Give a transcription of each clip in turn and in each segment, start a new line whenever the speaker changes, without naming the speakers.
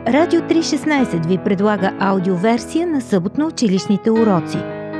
Радио 316 ви предлага аудиоверсия на съботно-училищните уроци.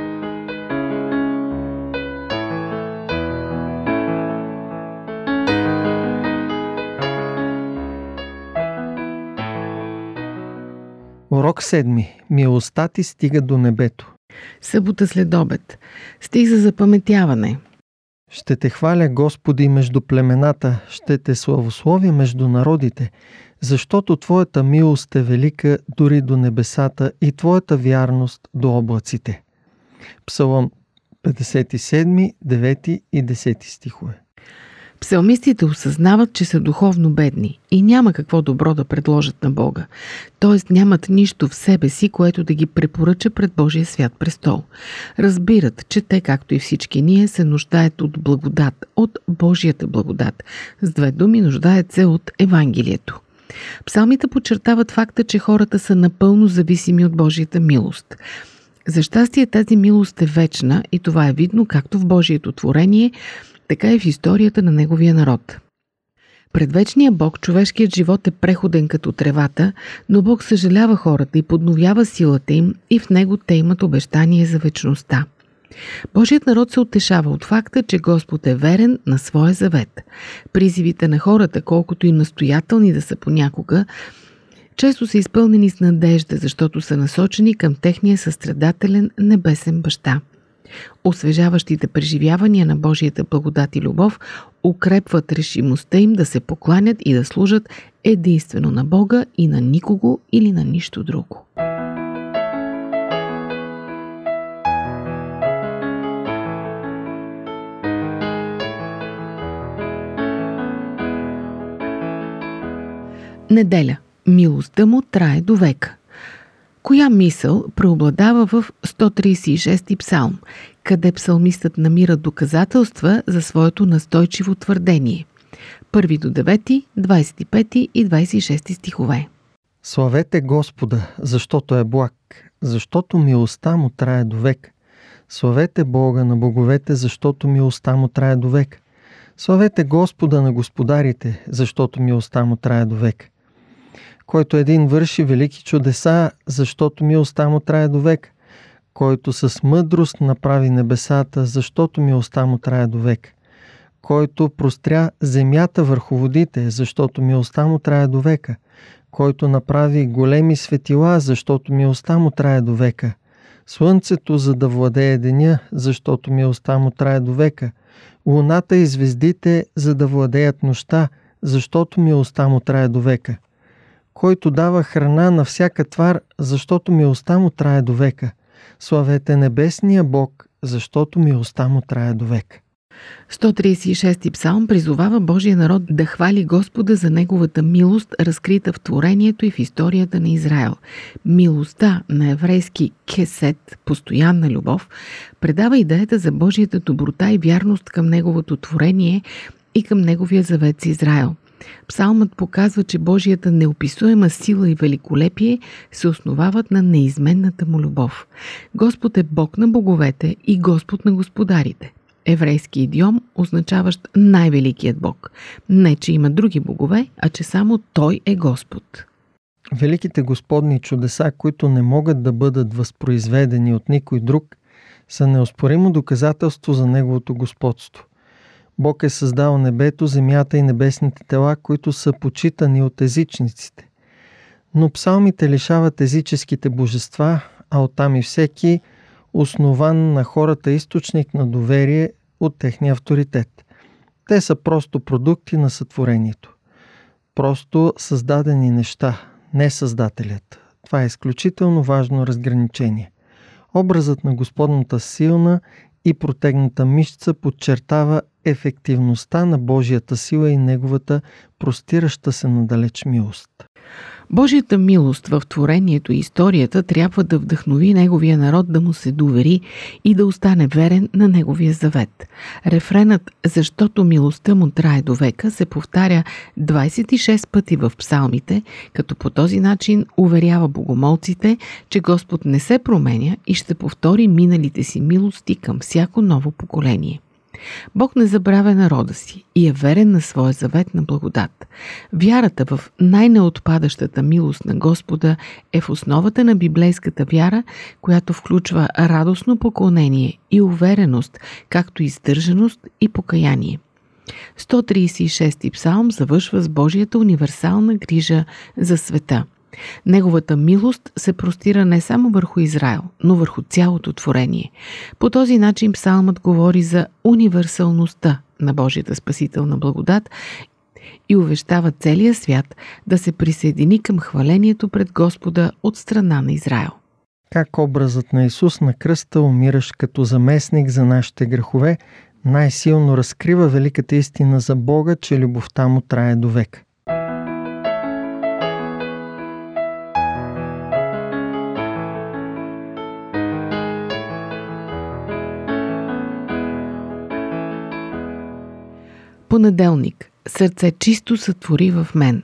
Урок 7. Милостта ти стига до небето.
Събота след обед. Стих за запаметяване.
Ще те хваля, Господи, между племената, ще те славословя между народите, защото Твоята милост е велика дори до небесата и Твоята вярност до облаците. Псалом 57, 9 и 10 стихове.
Псалмистите осъзнават, че са духовно бедни и няма какво добро да предложат на Бога. Т.е. нямат нищо в себе си, което да ги препоръча пред Божия свят престол. Разбират, че те, както и всички ние, се нуждаят от благодат, от Божията благодат. С две думи, нуждаят се от Евангелието. Псалмите подчертават факта, че хората са напълно зависими от Божията милост. За щастие тази милост е вечна и това е видно както в Божието творение, така и в историята на неговия народ. Пред вечния Бог човешкият живот е преходен като тревата, но Бог съжалява хората и подновява силата им и в него те имат обещание за вечността. Божият народ се утешава от факта, че Господ е верен на своя завет. Призивите на хората, колкото и настоятелни да са понякога, често са изпълнени с надежда, защото са насочени към техния състрадателен небесен баща. Освежаващите преживявания на Божията благодат и любов укрепват решимостта им да се покланят и да служат единствено на Бога и на никого или на нищо друго. Неделя. Милостта му трае до века. Коя мисъл преобладава в 136-ти псалм, къде псалмистът намира доказателства за своето настойчиво твърдение? 1 до 9, 25 и 26 стихове.
Славете Господа, защото е благ, защото милостта му трае до век. Славете Бога на боговете, защото милостта му трае до век. Славете Господа на господарите, защото милостта му трае до век. Който един върши велики чудеса, защото милостта му трае до век. Който с мъдрост направи небесата, защото милостта му трае до век. Който простря земята върху водите, защото милостта му трае до века. Който направи големи светила, защото милостта му трае до века. Слънцето, за да владее деня, защото милостта му трае до века. Луната и звездите, за да владеят нощта, защото милостта му трае до века. Който дава храна на всяка твар, защото милостта му трае до века. Славете небесния Бог, защото милостта му трае до век.
136-ти псалм призовава Божия народ да хвали Господа за неговата милост, разкрита в творението и в историята на Израел. Милостта, на еврейски кесет, постоянна любов, предава идеята за Божията доброта и вярност към неговото творение и към неговия завет с Израел. Псалмът показва, че Божията неописуема сила и великолепие се основават на неизменната му любов. Господ е Бог на боговете и Господ на господарите. Еврейски идиом, означаващ най-великият Бог. Не, че има други богове, а че само Той е Господ.
Великите Господни чудеса, които не могат да бъдат възпроизведени от никой друг, са неоспоримо доказателство за Неговото господство. Бог е създал небето, земята и небесните тела, които са почитани от езичниците. Но псалмите лишават езическите божества, а оттам и всеки основан на хората източник на доверие от техния авторитет. Те са просто продукти на сътворението. Просто създадени неща, не Създателят. Това е изключително важно разграничение. Образът на Господната силна и протегната мишца подчертава ефективността на Божията сила и Неговата простираща се надалеч милост.
Божията милост в творението и историята трябва да вдъхнови неговия народ да му се довери и да остане верен на неговия завет. Рефренът «Защото милостта му трае до века» се повтаря 26 пъти в псалмите, като по този начин уверява богомолците, че Господ не се променя и ще повтори миналите си милости към всяко ново поколение. Бог не забравя народа си и е верен на своя завет на благодат. Вярата в най-неотпадащата милост на Господа е в основата на библейската вяра, която включва радостно поклонение и увереност, както и сдържаност и покаяние. 136 псалм завършва с Божията универсална грижа за света. Неговата милост се простира не само върху Израел, но върху цялото творение. По този начин псалмът говори за универсалността на Божията спасителна благодат и увещава целия свят да се присъедини към хвалението пред Господа от страна на Израел.
Как образът на Исус на кръста, умиращ като заместник за нашите грехове, най-силно разкрива великата истина за Бога, че любовта му трае до век.
Понеделник. Сърце чисто сътвори в мен.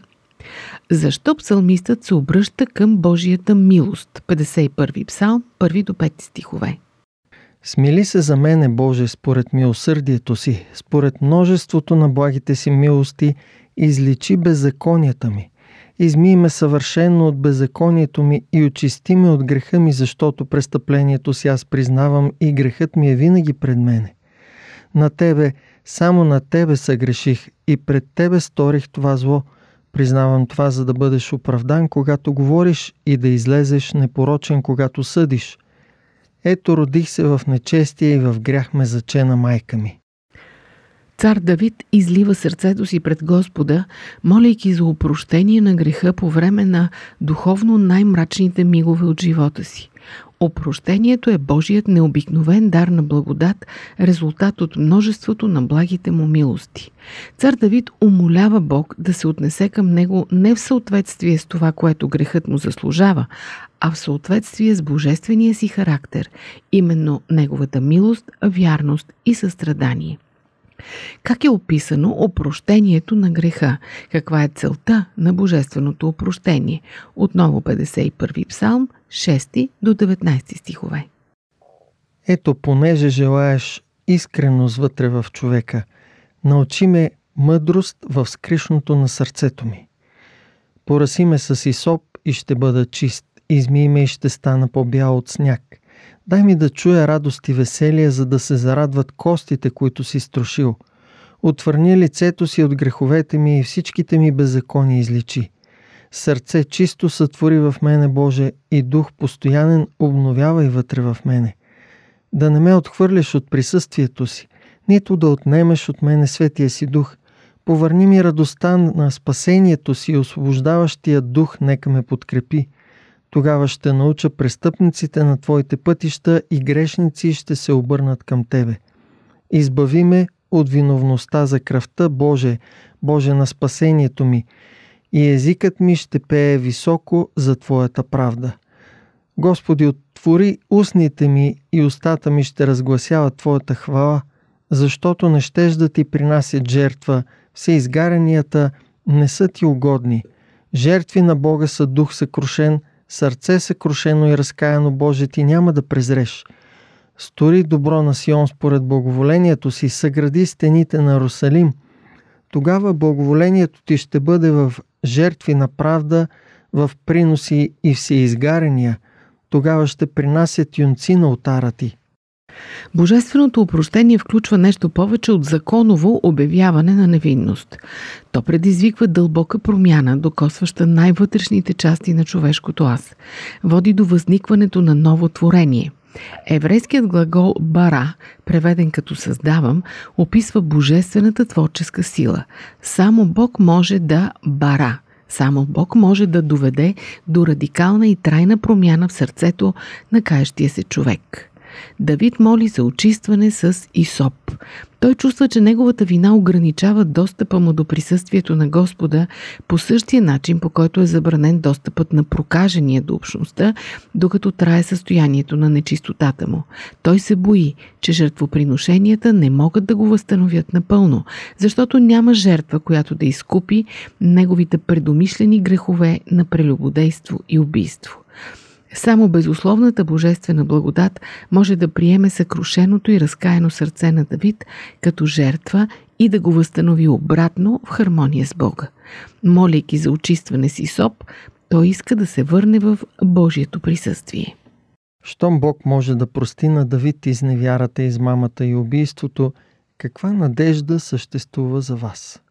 Защо псалмистът се обръща към Божията милост? 51 псалм, 1 до 5 стихове.
Смили се за мене, Боже, според милосърдието си, според множеството на благите си милости, изличи беззаконията ми. Измий ме съвършено от беззаконието ми и очисти ме от греха ми, защото престъплението си аз признавам и грехът ми е винаги пред мене. На Тебе, само на Тебе съгреших и пред Тебе сторих това зло. Признавам това, за да бъдеш оправдан, когато говориш, и да излезеш непорочен, когато съдиш. Ето, родих се в нечестие и в грях ме зачена майка ми.
Цар Давид излива сърцето си пред Господа, молейки за опрощение на греха по време на духовно най-мрачните мигове от живота си. Опрощението е Божият необикновен дар на благодат, резултат от множеството на благите му милости. Цар Давид умолява Бог да се отнесе към него не в съответствие с това, което грехът му заслужава, а в съответствие с божествения си характер, именно неговата милост, вярност и състрадание. Как е описано опрощението на греха? Каква е целта на божественото опрощение? Отново 51 псалм, 6 до 19 стихове.
Ето, понеже желаеш искреност вътре в човека, научи ме мъдрост в скришното на сърцето ми. Пораси ме с исоп и ще бъда чист, измий ме и ще стана по-бял от сняг. Дай ми да чуя радост и веселие, за да се зарадват костите, които си струшил. Отвърни лицето си от греховете ми и всичките ми беззакония изличи. Сърце чисто сътвори в мене, Боже, и дух постоянен обновявай вътре в мене. Да не ме отхвърляш от присъствието си, нито да отнемеш от мене светия си дух. Повърни ми радостта на спасението си и освобождаващия дух нека ме подкрепи. Тогава ще науча престъпниците на Твоите пътища и грешници ще се обърнат към Тебе. Избави ме от виновността за кръвта, Боже, Боже на спасението ми, и езикът ми ще пее високо за Твоята правда. Господи, отвори устните ми и устата ми ще разгласяват Твоята хвала, защото не щеш да Ти принасят жертва, всеизгарянията не са Ти угодни. Жертви на Бога са дух съкрушен, сърце съкрушено и разкаяно, Боже, Ти няма да презреш. Стори добро на Сион според благоволението си, съгради стените на Иерусалим. Тогава благоволението Ти ще бъде в жертви на правда, в приноси и всеизгарения. Тогава ще принасят юнци на олтара Ти.
Божественото опрощение включва нещо повече от законово обявяване на невинност. То предизвиква дълбока промяна, докосваща най-вътрешните части на човешкото аз. Води до възникването на ново творение. Еврейският глагол «бара», преведен като «създавам», описва божествената творческа сила. Само Бог може да бара. Само Бог може да доведе до радикална и трайна промяна в сърцето на каещия се човек. Давид моли за очистване с исоп. Той чувства, че неговата вина ограничава достъпа му до присъствието на Господа по същия начин, по който е забранен достъпът на прокажения до общността, докато трае състоянието на нечистотата му. Той се бои, че жертвоприношенията не могат да го възстановят напълно, защото няма жертва, която да изкупи неговите предумишлени грехове на прелюбодейство и убийство. Само безусловната божествена благодат може да приеме съкрушеното и разкаяно сърце на Давид като жертва и да го възстанови обратно в хармония с Бога. Молейки за очистване с Исоп, той иска да се върне в Божието присъствие.
Щом Бог може да прости на Давид изневярата, измамата и убийството, каква надежда съществува за вас?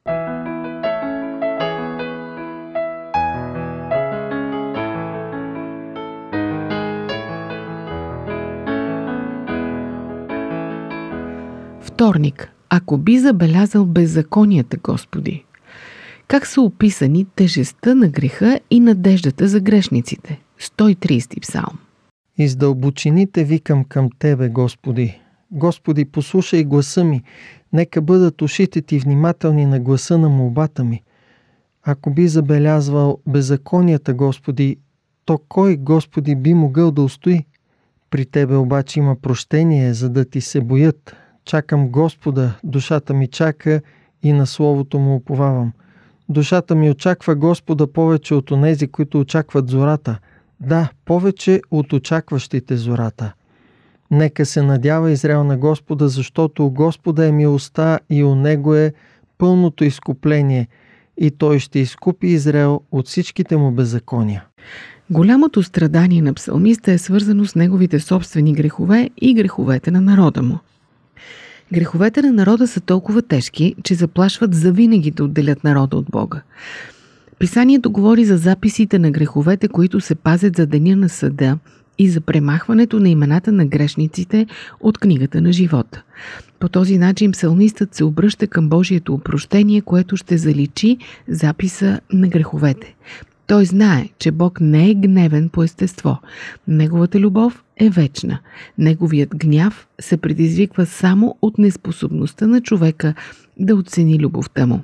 Вторник. Ако би забелязал беззаконията, Господи. Как са описани тежестта на греха и надеждата за грешниците? 130 псалм.
Из дълбочините викам към Тебе, Господи. Господи, послушай гласа ми. Нека бъдат ушите Ти внимателни на гласа на молбата ми. Ако би забелязвал беззаконията, Господи, то кой, Господи, би могъл да устои? При Тебе обаче има прощение, за да Ти се боят. Чакам Господа, душата ми чака и на Словото му уповавам. Душата ми очаква Господа повече от онези, които очакват зората. Да, повече от очакващите зората. Нека се надява Израел на Господа, защото у Господа е милостта и у Него е пълното изкупление, и Той ще изкупи Израел от всичките му беззакония.
Голямото страдание на псалмиста е свързано с неговите собствени грехове и греховете на народа му. Греховете на народа са толкова тежки, че заплашват завинаги да отделят народа от Бога. Писанието говори за записите на греховете, които се пазят за деня на съда и за премахването на имената на грешниците от книгата на живота. По този начин псалмистът се обръща към Божието опрощение, което ще заличи записа на греховете. Той знае, че Бог не е гневен по естество. Неговата любов е вечна. Неговият гняв се предизвиква само от неспособността на човека да оцени любовта му.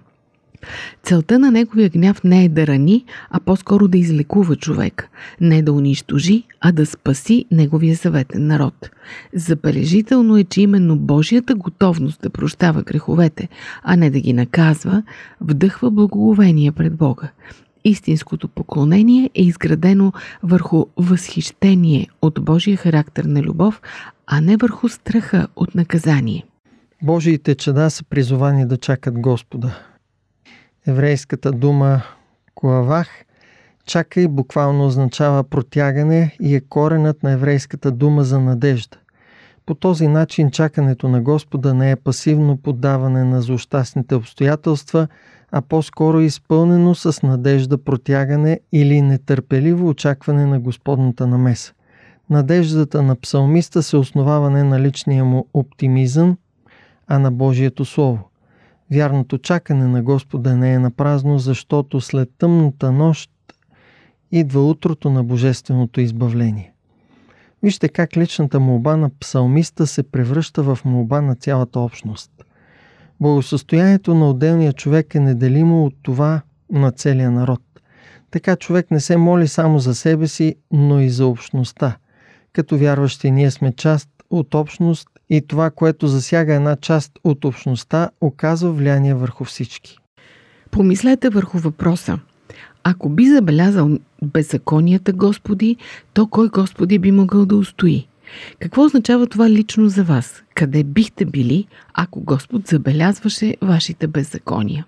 Целта на неговия гняв не е да рани, а по-скоро да излекува човека. Не да унищожи, а да спаси неговия съветен народ. Забележително е, че именно Божията готовност да прощава греховете, а не да ги наказва, вдъхва благоговение пред Бога. Истинското поклонение е изградено върху възхищение от Божия характер на любов, а не върху страха от наказание.
Божиите чада са призовани да чакат Господа. Еврейската дума «клавах» чакай буквално означава протягане и е коренът на еврейската дума за надежда. По този начин чакането на Господа не е пасивно поддаване на злощастните обстоятелства, а по-скоро изпълнено с надежда протягане или нетърпеливо очакване на Господната намеса. Надеждата на псалмиста се основава не на личния му оптимизъм, а на Божието Слово. Вярното чакане на Господа не е напразно, защото след тъмната нощ идва утрото на божественото избавление. Вижте как личната молба на псалмиста се превръща в молба на цялата общност. Благосъстоянието на отделния човек е неделимо от това на целия народ. Така човек не се моли само за себе си, но и за общността. Като вярващи ние сме част от общност и това, което засяга една част от общността, оказва влияние върху всички.
Помислете върху въпроса. Ако би забелязал беззаконията, Господи, то кой, Господи, би могъл да устои? Какво означава това лично за вас? Къде бихте били, ако Господ забелязваше вашите беззакония?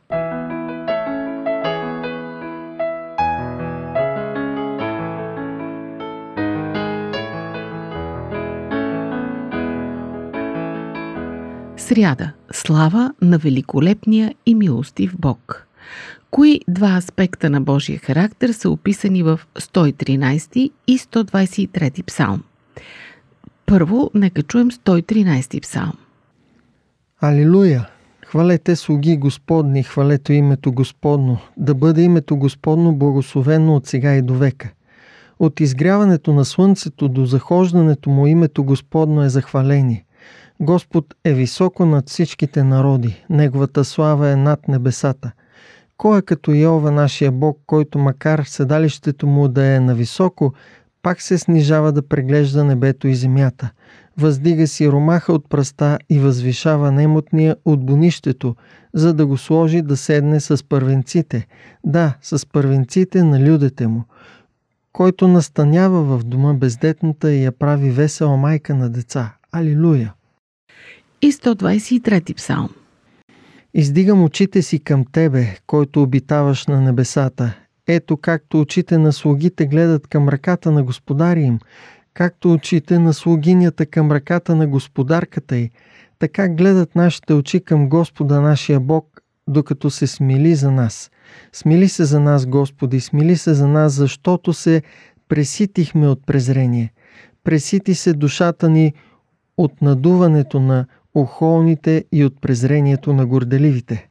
Сряда. Слава на великолепния и милостив Бог. Кои два аспекта на Божия характер са описани в 113 и 123 псалм? Първо, нека чуем 113 псалм.
Алилуя! Хвалете слуги Господни, хвалете името Господно, да бъде името Господно благословено от сега и до века. От изгряването на слънцето до захождането му името Господно е захваление. Господ е високо над всичките народи, Неговата слава е над небесата. Кой е като Йова, нашия Бог, който макар седалището му да е нависоко, пак се снижава да преглежда небето и земята. Въздига си ромаха от пръста и възвишава немотния от бунището, за да го сложи да седне с първенците. Да, с първенците на людите му. който настанява в дома бездетната и я прави весела майка на деца. Алилуя!
И 123 псалм.
Издигам очите си към Тебе, който обитаваш на небесата. Ето както очите на слугите гледат към ръката на господаря им, както очите на слугинята към ръката на господарката й, така гледат нашите очи към Господа нашия Бог, докато се смили за нас. Смили се за нас, Господи, смили се за нас, защото се преситихме от презрение. Пресити се душата ни от надуването на охолните и от презрението на горделивите.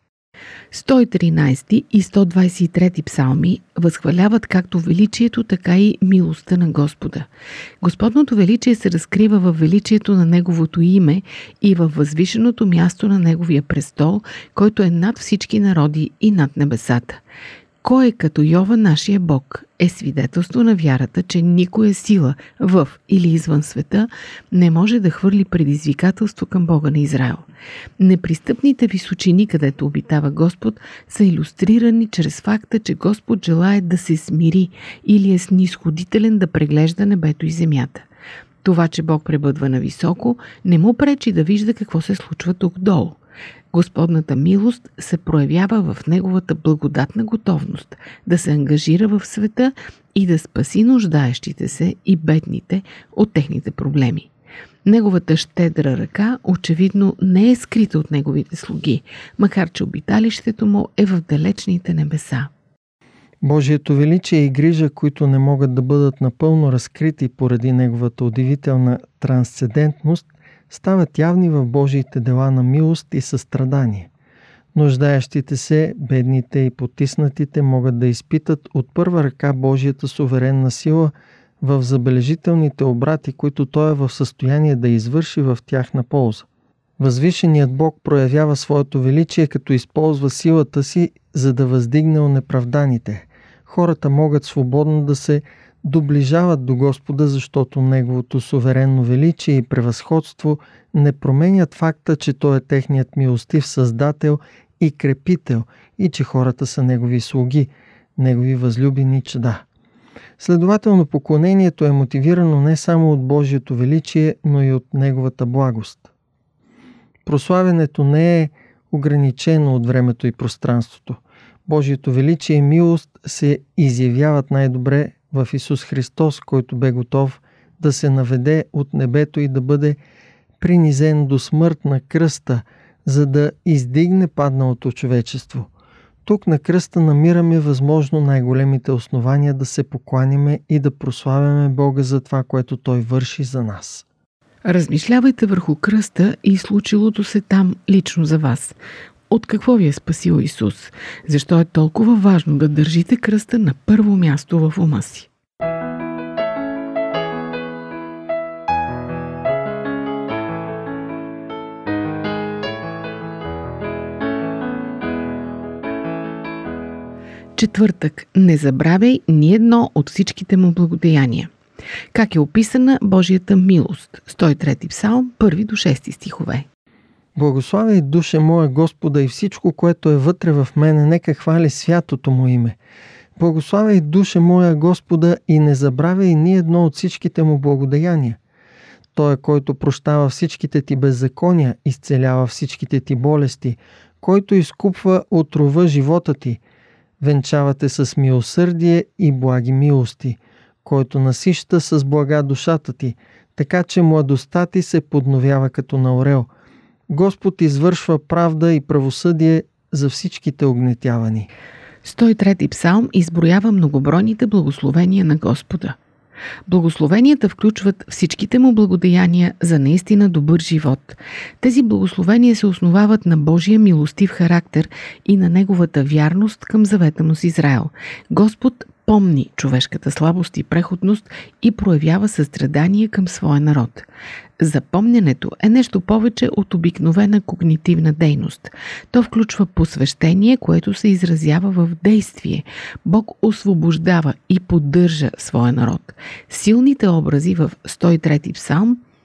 113 и 123 псалми възхваляват както величието, така и милостта на Господа. Господното величие се разкрива във величието на Неговото име и във възвишеното място на Неговия престол, който е над всички народи и над небесата. Кой е като Йова нашия Бог е свидетелство на вярата, че никоя сила в или извън света не може да хвърли предизвикателство към Бога на Израел. Непристъпните височини, където обитава Господ, са илюстрирани чрез факта, че Господ желае да се смири или е снисходителен да преглежда небето и земята. Това, че Бог пребъдва нависоко, не му пречи да вижда какво се случва тук долу. Господната милост се проявява в Неговата благодатна готовност да се ангажира в света и да спаси нуждаещите се и бедните от техните проблеми. Неговата щедра ръка очевидно не е скрита от Неговите слуги, макар че обиталището му е в далечните небеса.
Божието величие и грижа, които не могат да бъдат напълно разкрити поради Неговата удивителна трансцендентност, стават явни в Божиите дела на милост и състрадание. Нуждаещите се, бедните и потиснатите могат да изпитат от първа ръка Божията суверенна сила в забележителните обрати, които Той е в състояние да извърши в тяхна полза. Възвишеният Бог проявява своето величие, като използва силата си, за да въздигне онеправданите. Хората могат свободно да се доближават до Господа, защото Неговото суверенно величие и превъзходство не променят факта, че Той е техният милостив Създател и Крепител и че хората са Негови слуги, Негови възлюбени чада. Следователно, поклонението е мотивирано не само от Божието величие, но и от Неговата благост. Прославянето не е ограничено от времето и пространството. Божието величие и милост се изявяват най-добре в Исус Христос, който бе готов да се наведе от небето и да бъде принизен до смърт на кръста, за да издигне падналото човечество. Тук на кръста намираме възможно най-големите основания да се покланяме и да прославяме Бога за това, което Той върши за нас.
Размишлявайте върху кръста и случилото се там лично за вас. От какво ви е спасил Исус? Защо е толкова важно да държите кръста на първо място в ума си? Четвъртък. Не забравяй ни едно от всичките му благодеяния. Как е описана Божията милост? 103 псалм, 1 до 6 стихове.
Благославяй, душе моя, Господа, и всичко, което е вътре в мене, нека хвали святото му име. Благославяй, душе моя, Господа, и не забравяй ни едно от всичките му благодеяния. Той е, който прощава всичките ти беззакония, изцелява всичките ти болести, който изкупва от рова живота ти, венчава те с милосърдие и благи милости, който насища с блага душата ти, така че младостта ти се подновява като на орел. Господ извършва правда и правосъдие за всичките огнетявани.
103 псалм изброява многобройните благословения на Господа. Благословенията включват всичките му благодеяния за наистина добър живот. Тези благословения се основават на Божия милостив характер и на Неговата вярност към завета му с Израел. Господ помни човешката слабост и преходност и проявява състрадание към своя народ. Запомнянето е нещо повече от обикновена когнитивна дейност. То включва посвещение, което се изразява в действие. Бог освобождава и поддържа своя народ. Силните образи в 103 псалм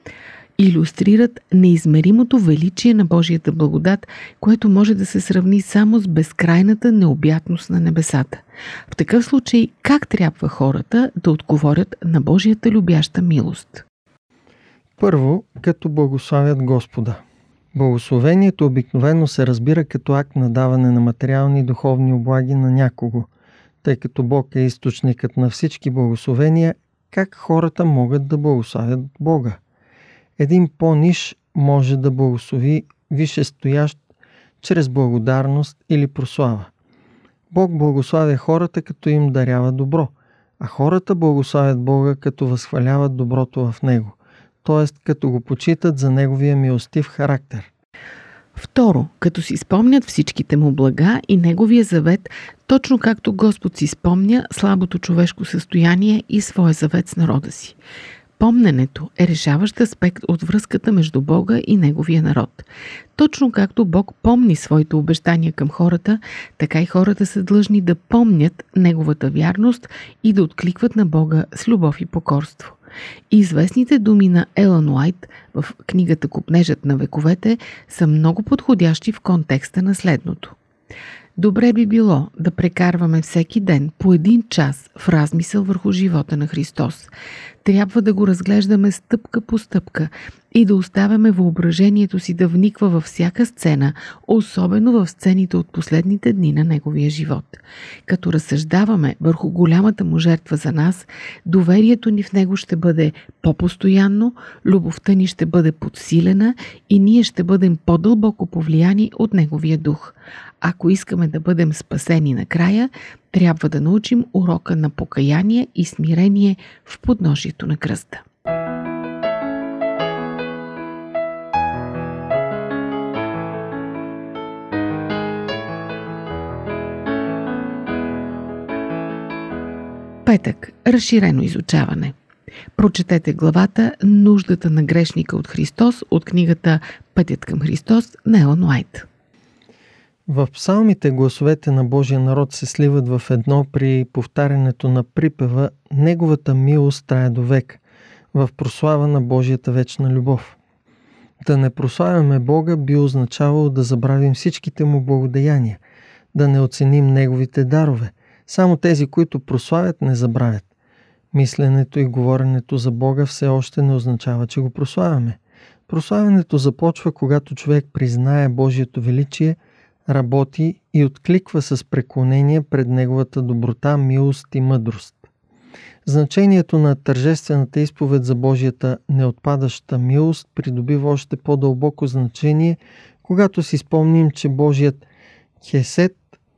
илюстрират неизмеримото величие на Божията благодат, което може да се сравни само с безкрайната необятност на небесата. В такъв случай, как трябва хората да отговорят на Божията любяща милост?
Първо, като благославят Господа. Благословението обикновено се разбира като акт на даване на материални и духовни облаги на някого. Тъй като Бог е източникът на всички благословения, как хората могат да благославят Бога? Един по-ниш може да благослови висшестоящ чрез благодарност или прослава. Бог благославя хората, като им дарява добро, а хората благославят Бога, като възхваляват доброто в Него, т.е. като го почитат за Неговия милостив характер.
Второ, като си спомнят всичките му блага и Неговия завет, точно както Господ си спомня слабото човешко състояние и своя завет с народа си. Помненето е решаващ аспект от връзката между Бога и Неговия народ. Точно както Бог помни своите обещания към хората, така и хората са длъжни да помнят Неговата вярност и да откликват на Бога с любов и покорство. Известните думи на Елън Уайт в книгата "Копнежът на вековете" са много подходящи в контекста на следното. Добре би било да прекарваме всеки ден по 1 час в размисъл върху живота на Христос. Трябва да го разглеждаме стъпка по стъпка и да оставяме въображението си да вниква във всяка сцена, особено в сцените от последните дни на Неговия живот. Като разсъждаваме върху голямата му жертва за нас, доверието ни в Него ще бъде по-постоянно, любовта ни ще бъде подсилена и ние ще бъдем по-дълбоко повлияни от Неговия дух. Ако искаме да бъдем спасени накрая, трябва да научим урока на покаяние и смирение в подножието на кръста. Петък. Разширено изучаване. Прочетете главата "Нуждата на грешника от Христос" от книгата "Пътят към Христос" на Елън Уайт.
В псалмите гласовете на Божия народ се сливат в едно при повтарянето на припева "Неговата милост трае до век" в прослава на Божията вечна любов. Да не прославяме Бога би означавало да забравим всичките му благодеяния, да не оценим Неговите дарове. Само тези, които прославят, не забравят. Мисленето и говоренето за Бога все още не означава, че го прославяме. Прославянето започва, когато човек признае Божието величие, работи и откликва с преклонение пред Неговата доброта, милост и мъдрост. Значението на тържествената изповед за Божията неотпадаща милост придобива още по-дълбоко значение, когато си спомним, че Божият хесед,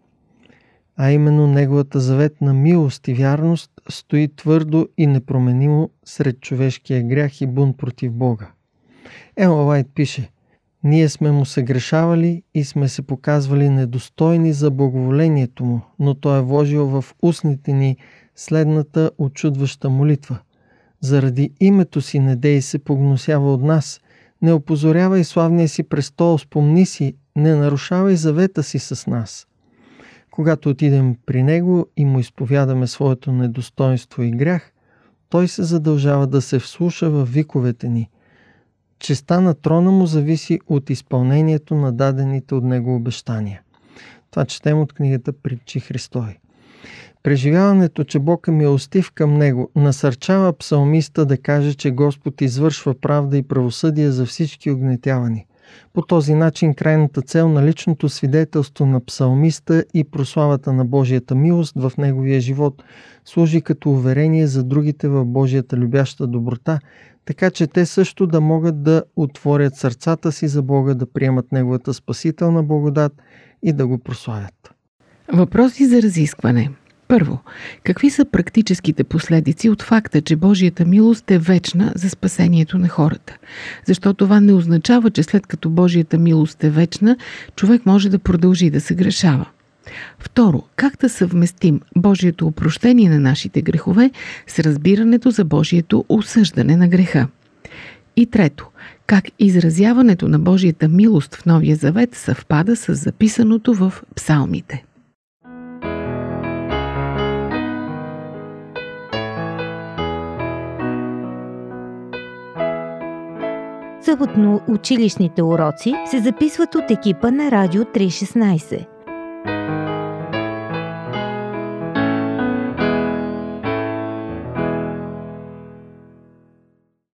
а именно Неговата заветна милост и вярност, стои твърдо и непроменимо сред човешкия грях и бунт против Бога. Елън Уайт пише: "Ние сме му съгрешавали и сме се показвали недостойни за благоволението му, но той е вложил в устните ни следната очудваща молитва: заради името си не дей се погносява от нас, не опозорявай славния си престол, спомни си, не нарушавай завета си с нас." Когато отидем при него и му изповядаме своето недостоинство и грях, той се задължава да се вслуша в виковете ни. Честта на трона му зависи от изпълнението на дадените от него обещания. Това четем от книгата "Притчи Христови". Преживяването, че Бог е милостив към него, насърчава псалмиста да каже, че Господ извършва правда и правосъдие за всички угнетявани. По този начин крайната цел на личното свидетелство на псалмиста и прославата на Божията милост в неговия живот служи като уверение за другите в Божията любяща доброта, така че те също да могат да отворят сърцата си за Бога, да приемат Неговата спасителна благодат и да го прославят.
Въпроси за разискване. Първо, какви са практическите последици от факта, че Божията милост е вечна за спасението на хората? Защо това не означава, че след като Божията милост е вечна, човек може да продължи да се грешава? Второ, как да съвместим Божието опрощение на нашите грехове с разбирането за Божието осъждане на греха? И трето, как изразяването на Божията милост в Новия Завет съвпада с записаното в псалмите?
Съботно училищните уроци се записват от екипа на Радио 316.